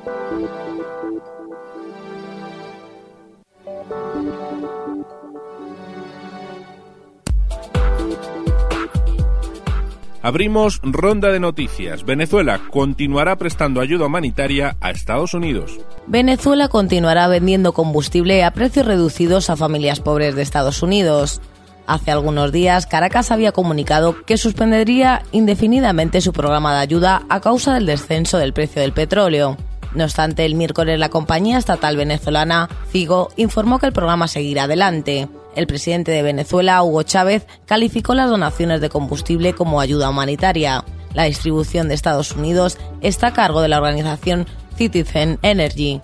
Abrimos ronda de noticias. Venezuela continuará prestando ayuda humanitaria a Estados Unidos. Venezuela continuará vendiendo combustible a precios reducidos a familias pobres de Estados Unidos. Hace algunos días, Caracas había comunicado que suspendería indefinidamente su programa de ayuda a causa del descenso del precio del petróleo. No obstante, el miércoles la compañía estatal venezolana Figo informó que el programa seguirá adelante. El presidente de Venezuela, Hugo Chávez, calificó las donaciones de combustible como ayuda humanitaria. La distribución de Estados Unidos está a cargo de la organización Citizen Energy.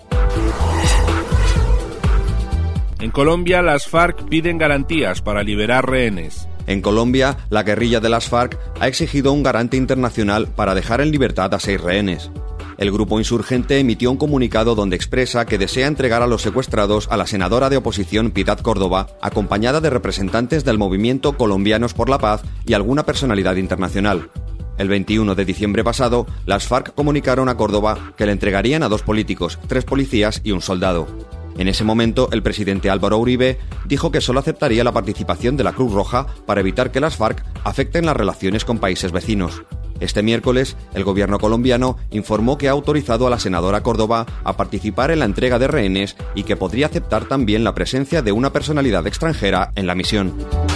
En Colombia, las FARC piden garantías para liberar rehenes. En Colombia, la guerrilla de las FARC ha exigido un garante internacional para dejar en libertad a 6 rehenes. El grupo insurgente emitió un comunicado donde expresa que desea entregar a los secuestrados a la senadora de oposición Piedad Córdoba, acompañada de representantes del movimiento Colombianos por la Paz y alguna personalidad internacional. El 21 de diciembre pasado, las FARC comunicaron a Córdoba que le entregarían a 2 políticos, 3 policías y un soldado. En ese momento, el presidente Álvaro Uribe dijo que solo aceptaría la participación de la Cruz Roja para evitar que las FARC afecten las relaciones con países vecinos. Este miércoles, el gobierno colombiano informó que ha autorizado a la senadora Córdoba a participar en la entrega de rehenes y que podría aceptar también la presencia de una personalidad extranjera en la misión.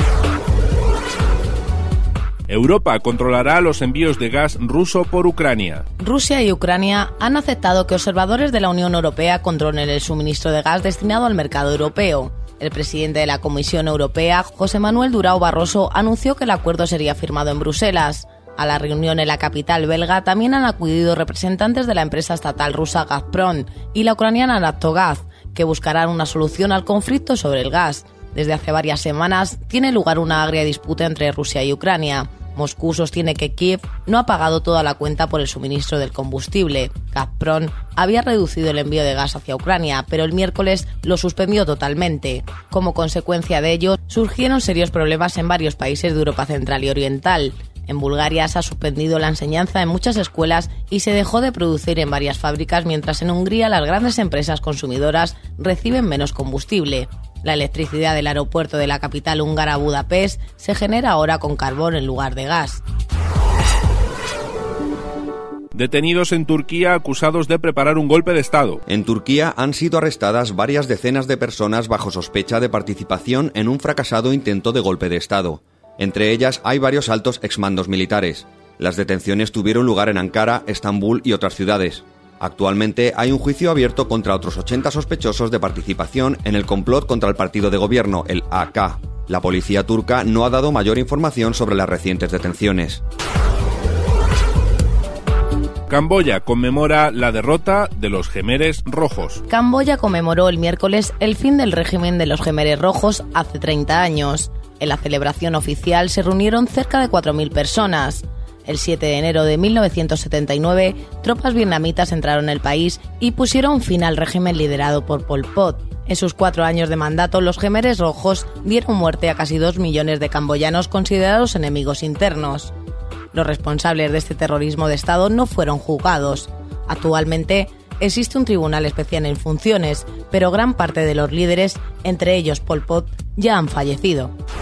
Europa controlará los envíos de gas ruso por Ucrania. Rusia y Ucrania han aceptado que observadores de la Unión Europea controlen el suministro de gas destinado al mercado europeo. El presidente de la Comisión Europea, José Manuel Durão Barroso, anunció que el acuerdo sería firmado en Bruselas. A la reunión en la capital belga también han acudido representantes de la empresa estatal rusa Gazprom y la ucraniana Naftogaz, que buscarán una solución al conflicto sobre el gas. Desde hace varias semanas tiene lugar una agria disputa entre Rusia y Ucrania. Moscú sostiene que Kiev no ha pagado toda la cuenta por el suministro del combustible. Gazprom había reducido el envío de gas hacia Ucrania, pero el miércoles lo suspendió totalmente. Como consecuencia de ello, surgieron serios problemas en varios países de Europa Central y Oriental. En Bulgaria se ha suspendido la enseñanza en muchas escuelas y se dejó de producir en varias fábricas, mientras en Hungría las grandes empresas consumidoras reciben menos combustible. La electricidad del aeropuerto de la capital húngara Budapest se genera ahora con carbón en lugar de gas. Detenidos en Turquía acusados de preparar un golpe de Estado. En Turquía han sido arrestadas varias decenas de personas bajo sospecha de participación en un fracasado intento de golpe de Estado. Entre ellas hay varios altos exmandos militares. Las detenciones tuvieron lugar en Ankara, Estambul y otras ciudades. Actualmente hay un juicio abierto contra otros 80 sospechosos de participación en el complot contra el partido de gobierno, el AK. La policía turca no ha dado mayor información sobre las recientes detenciones. Camboya conmemora la derrota de los Jemeres Rojos. Camboya conmemoró el miércoles el fin del régimen de los Jemeres Rojos hace 30 años. En la celebración oficial se reunieron cerca de 4.000 personas. El 7 de enero de 1979, tropas vietnamitas entraron en el país y pusieron fin al régimen liderado por Pol Pot. En sus 4 años de mandato, los Jemeres Rojos dieron muerte a casi 2 millones de camboyanos considerados enemigos internos. Los responsables de este terrorismo de Estado no fueron juzgados. Actualmente existe un tribunal especial en funciones, pero gran parte de los líderes, entre ellos Pol Pot, ya han fallecido.